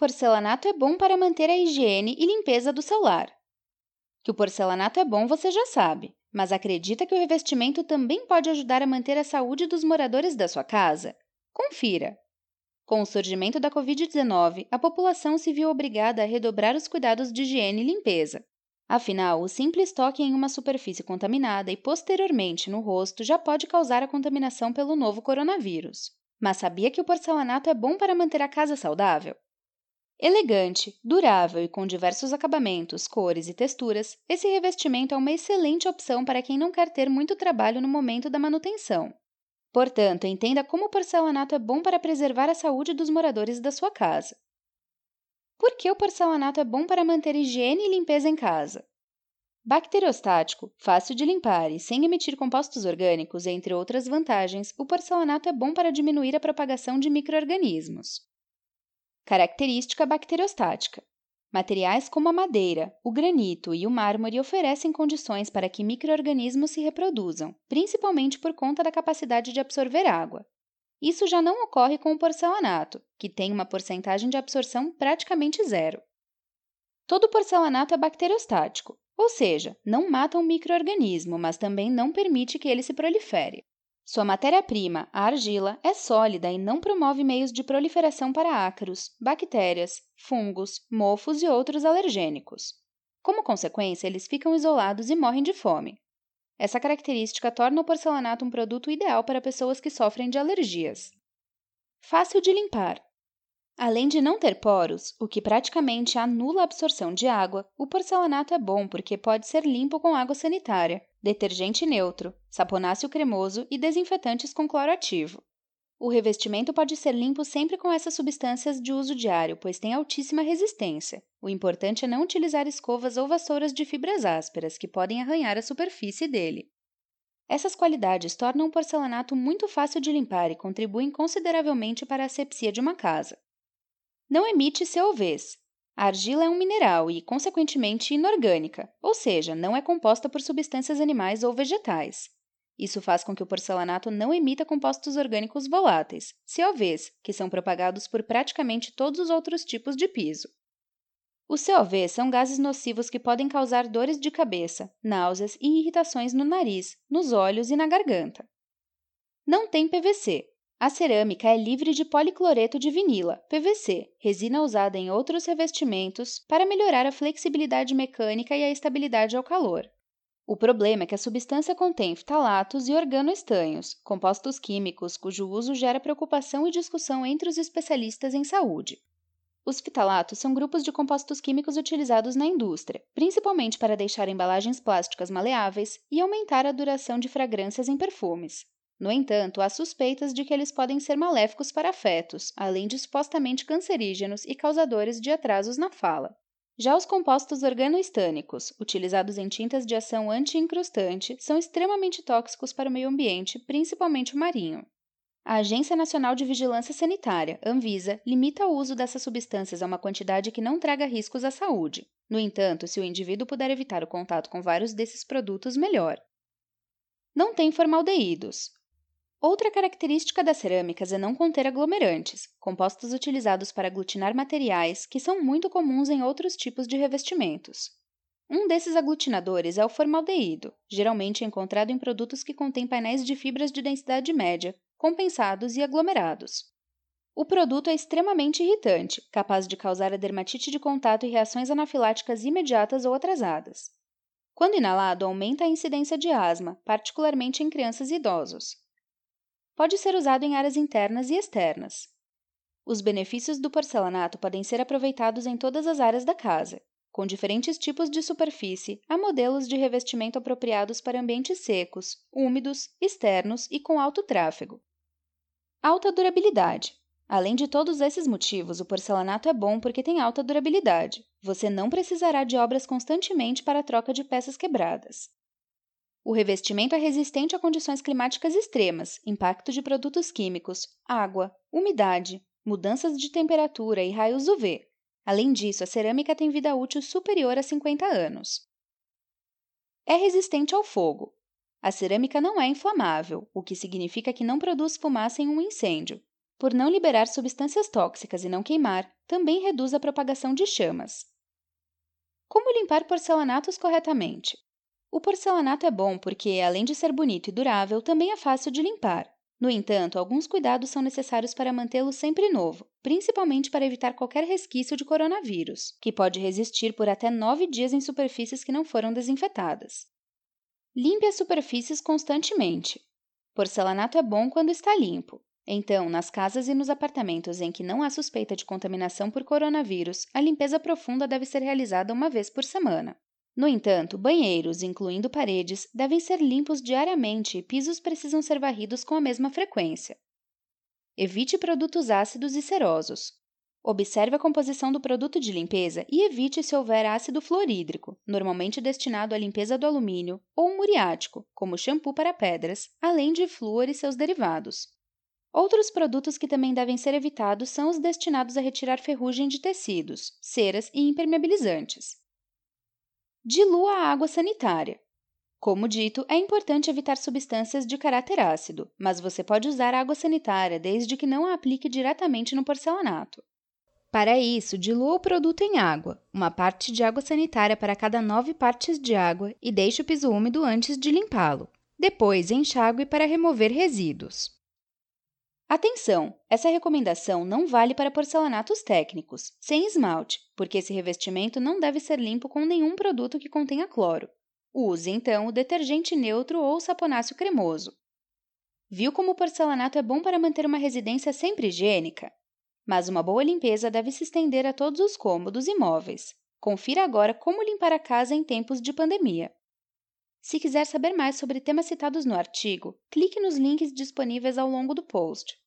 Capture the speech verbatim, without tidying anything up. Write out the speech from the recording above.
Porcelanato é bom para manter a higiene e limpeza do seu lar. Que o porcelanato é bom você já sabe, mas acredita que o revestimento também pode ajudar a manter a saúde dos moradores da sua casa? Confira! Com o surgimento da covid dezenove, a população se viu obrigada a redobrar os cuidados de higiene e limpeza. Afinal, o simples toque em uma superfície contaminada e posteriormente no rosto já pode causar a contaminação pelo novo coronavírus. Mas sabia que o porcelanato é bom para manter a casa saudável? Elegante, durável e com diversos acabamentos, cores e texturas, esse revestimento é uma excelente opção para quem não quer ter muito trabalho no momento da manutenção. Portanto, entenda como o porcelanato é bom para preservar a saúde dos moradores da sua casa. Por que o porcelanato é bom para manter higiene e limpeza em casa? Bacteriostático, fácil de limpar e sem emitir compostos orgânicos, entre outras vantagens, o porcelanato é bom para diminuir a propagação de micro-organismos. Característica bacteriostática. Materiais como a madeira, o granito e o mármore oferecem condições para que micro-organismos se reproduzam, principalmente por conta da capacidade de absorver água. Isso já não ocorre com o porcelanato, que tem uma porcentagem de absorção praticamente zero. Todo porcelanato é bacteriostático, ou seja, não mata um micro-organismo, mas também não permite que ele se prolifere. Sua matéria-prima, a argila, é sólida e não promove meios de proliferação para ácaros, bactérias, fungos, mofos e outros alergênicos. Como consequência, eles ficam isolados e morrem de fome. Essa característica torna o porcelanato um produto ideal para pessoas que sofrem de alergias. Fácil de limpar. Além de não ter poros, o que praticamente anula a absorção de água, o porcelanato é bom porque pode ser limpo com água sanitária, detergente neutro, saponáceo cremoso e desinfetantes com cloro ativo. O revestimento pode ser limpo sempre com essas substâncias de uso diário, pois tem altíssima resistência. O importante é não utilizar escovas ou vassouras de fibras ásperas, que podem arranhar a superfície dele. Essas qualidades tornam o porcelanato muito fácil de limpar e contribuem consideravelmente para a asepsia de uma casa. Não emite C O Vs. A argila é um mineral e, consequentemente, inorgânica, ou seja, não é composta por substâncias animais ou vegetais. Isso faz com que o porcelanato não emita compostos orgânicos voláteis, C O Vs, que são propagados por praticamente todos os outros tipos de piso. Os C O Vs são gases nocivos que podem causar dores de cabeça, náuseas e irritações no nariz, nos olhos e na garganta. Não tem P V C. A cerâmica é livre de policloreto de vinila, P V C, resina usada em outros revestimentos para melhorar a flexibilidade mecânica e a estabilidade ao calor. O problema é que a substância contém ftalatos e organoestanhos, compostos químicos cujo uso gera preocupação e discussão entre os especialistas em saúde. Os ftalatos são grupos de compostos químicos utilizados na indústria, principalmente para deixar embalagens plásticas maleáveis e aumentar a duração de fragrâncias em perfumes. No entanto, há suspeitas de que eles podem ser maléficos para fetos, além de supostamente cancerígenos e causadores de atrasos na fala. Já os compostos organoestânicos, utilizados em tintas de ação anti-incrustante, são extremamente tóxicos para o meio ambiente, principalmente o marinho. A Agência Nacional de Vigilância Sanitária, Anvisa, limita o uso dessas substâncias a uma quantidade que não traga riscos à saúde. No entanto, se o indivíduo puder evitar o contato com vários desses produtos, melhor. Não tem formaldeídos. Outra característica das cerâmicas é não conter aglomerantes, compostos utilizados para aglutinar materiais que são muito comuns em outros tipos de revestimentos. Um desses aglutinadores é o formaldeído, geralmente encontrado em produtos que contêm painéis de fibras de densidade média, compensados e aglomerados. O produto é extremamente irritante, capaz de causar a dermatite de contato e reações anafiláticas imediatas ou atrasadas. Quando inalado, aumenta a incidência de asma, particularmente em crianças e idosos. Pode ser usado em áreas internas e externas. Os benefícios do porcelanato podem ser aproveitados em todas as áreas da casa. Com diferentes tipos de superfície, há modelos de revestimento apropriados para ambientes secos, úmidos, externos e com alto tráfego. Alta durabilidade. Além de todos esses motivos, o porcelanato é bom porque tem alta durabilidade. Você não precisará de obras constantemente para a troca de peças quebradas. O revestimento é resistente a condições climáticas extremas, impacto de produtos químicos, água, umidade, mudanças de temperatura e raios U V. Além disso, a cerâmica tem vida útil superior a cinquenta anos. É resistente ao fogo. A cerâmica não é inflamável, o que significa que não produz fumaça em um incêndio. por não liberar substâncias tóxicas e não queimar, também reduz a propagação de chamas. Como limpar porcelanatos corretamente? O porcelanato é bom porque, além de ser bonito e durável, também é fácil de limpar. No entanto, alguns cuidados são necessários para mantê-lo sempre novo, principalmente para evitar qualquer resquício de coronavírus, que pode resistir por até nove dias em superfícies que não foram desinfetadas. Limpe as superfícies constantemente. Porcelanato é bom quando está limpo. Então, nas casas e nos apartamentos em que não há suspeita de contaminação por coronavírus, a limpeza profunda deve ser realizada uma vez por semana. No entanto, banheiros, incluindo paredes, devem ser limpos diariamente e pisos precisam ser varridos com a mesma frequência. Evite produtos ácidos e cerosos. Observe a composição do produto de limpeza e evite se houver ácido fluorídrico, normalmente destinado à limpeza do alumínio, ou muriático, como shampoo para pedras, além de flúor e seus derivados. Outros produtos que também devem ser evitados são os destinados a retirar ferrugem de tecidos, ceras e impermeabilizantes. Dilua a água sanitária. Como dito, é importante evitar substâncias de caráter ácido, mas você pode usar água sanitária desde que não a aplique diretamente no porcelanato. Para isso, dilua o produto em água, uma parte de água sanitária para cada nove partes de água e deixe o piso úmido antes de limpá-lo. Depois, enxague para remover resíduos. Atenção! Essa recomendação não vale para porcelanatos técnicos, sem esmalte, porque esse revestimento não deve ser limpo com nenhum produto que contenha cloro. Use, então, o detergente neutro ou o saponáceo cremoso. Viu como o porcelanato é bom para manter uma residência sempre higiênica? Mas uma boa limpeza deve se estender a todos os cômodos e móveis. Confira agora como limpar a casa em tempos de pandemia. Se quiser saber mais sobre temas citados no artigo, clique nos links disponíveis ao longo do post.